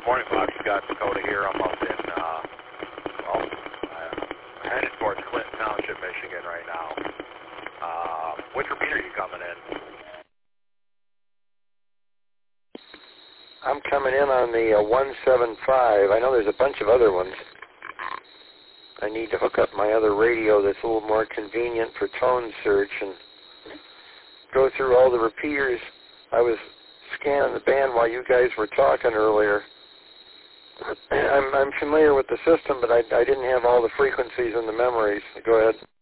Morning, Bob. Scott Dakota here. I'm up in, headed towards Clinton Township, Michigan right now. Which repeater are you coming in? I'm coming in on the 175. I know there's a bunch of other ones. I need to hook up my other radio that's a little more convenient for tone search and go through all the repeaters. I was scanning the band while you guys were talking earlier. I'm familiar with the system, but I didn't have all the frequencies and the memories. Go ahead.